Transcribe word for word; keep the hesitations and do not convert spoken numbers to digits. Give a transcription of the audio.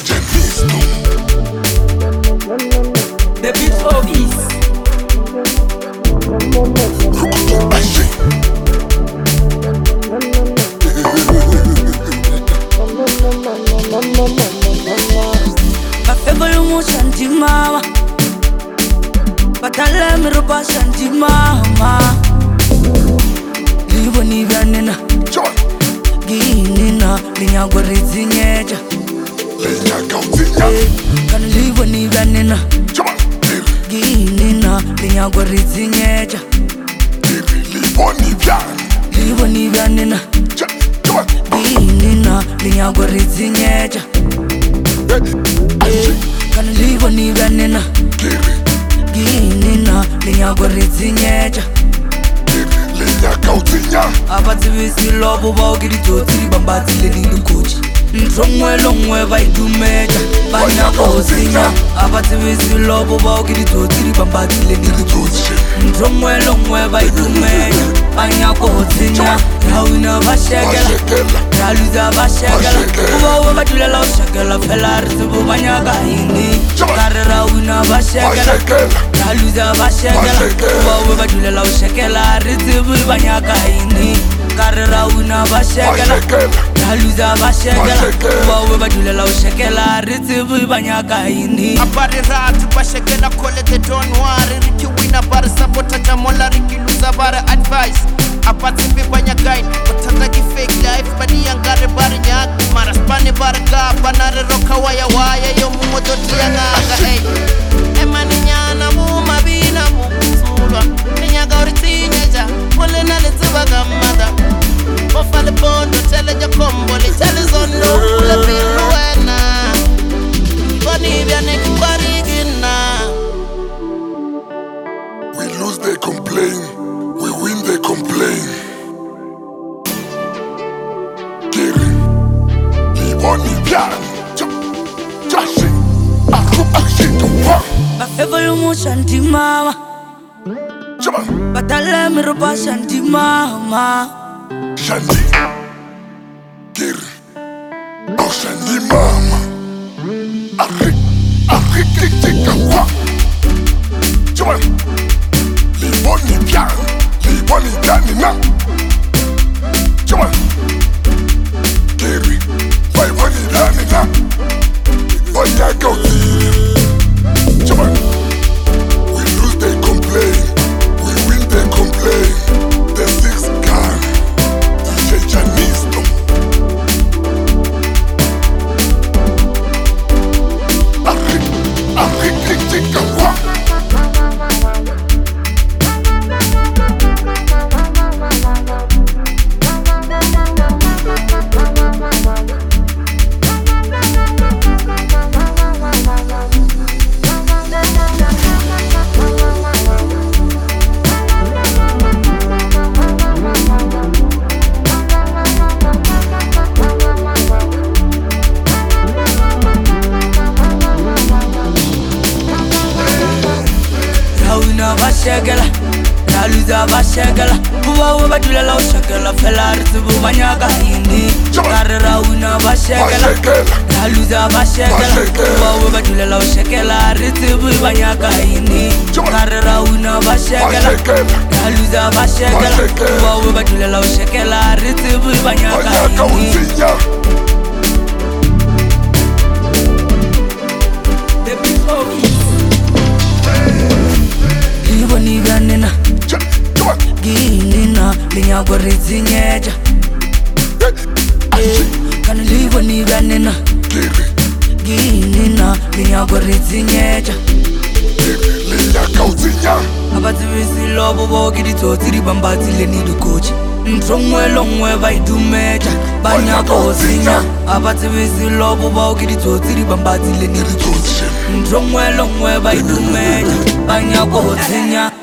Janisto. The beat of East. Ashi. Bafebolo mo shanti mama, batale mi roba shanti mama. Libo ni vyanena, Joy. ginina linya gwarizi nyeja. Linya kautinya. Kan libo ni vyanena, Joy. ginina linya gwarizi nyeja. Diri libo ni vyani. Libo ni vyanena, Joy. ginina linya gwarizi nyeja. Ashi. Kan libo ni vyanena, Diri. ginina linya gwarizi nyeja. Diri linya kautinya. Abati bisi lobo ba ogiri totiri bambati le lindu kuchi. Ntromwe longwe ba idumeja banya kozinya. Abati bisi lobo ba ogiri totiri bambati le lindu kuchi. Ntromwe longwe ba idumeja banya kozinya. Rawina ba shekela, raluza ba shekela. Uba uba tulela shekela fela risibu banya kahini. Kare rawina ba shekela, raluza ba shekela. Uba uba tulela shekela risibu banya kahini. Kare rawina ba shekela, raluza ba shekela. Uba uba tulela shekela risibu banya kahini. Abari ratu ba shekela kole te don't worry. Riki wina bar sabota jamola riki luza bar advice. Apati bi banya gain, batata ki fake life bani yangare bar nyak. Mara spani bar ka banare roka waya waya yo mumo do tianga hey. Emani nyana mu mabina mu sulwa. Ninya gauri tinyeja, mole na le tiba gamada. Ofale bondo tele ja kombo le tele zondo le bilu wena. Bani biane kubari gina. We lose, they complain. We win, they complain. Kiri. Liboni vyani. Jashi. Aku ashituwa. Bafebolo mo shanti mama, Joy. batale mi roba shanti mama. Shandi. Kiri. Oh, Shandi mama. Ari. Ari kitika wa. Joy. Liboni vyani. Liboni vyani na. Joy. Kiri. Liboni vyani na. Oya kauti. Joy. We lose, they complain. We win, they complain. The six gun. D J Janisto. Ari. Ari kitika wa. Rawina ba shekela, raluza ba shekela. Uba uba tulela shekela fela risibu banya kahini. Kare rawina ba shekela, raluza ba shekela. Uba uba tulela shekela risibu banya kahini. Kare rawina ba shekela, raluza ba shekela. Uba uba tulela shekela risibu banya Oya kahini. kautinya. The beat of East. Libo ni vyanena, Joy. ginina linya gwarizi nyeja. Ashi. Kan libo ni vyanena, Kiri. ginina linya gwarizi nyeja. Diri linya kautinya. Abati bisi lobo ba ogiri totiri bambati le nidu kuchi. Ntromwe longwe ba idumeja banya kozinya. Abati bisi lobo ba ogiri totiri bambati le nidu kuchi. Ntromwe longwe ba idumeja banya kozinya.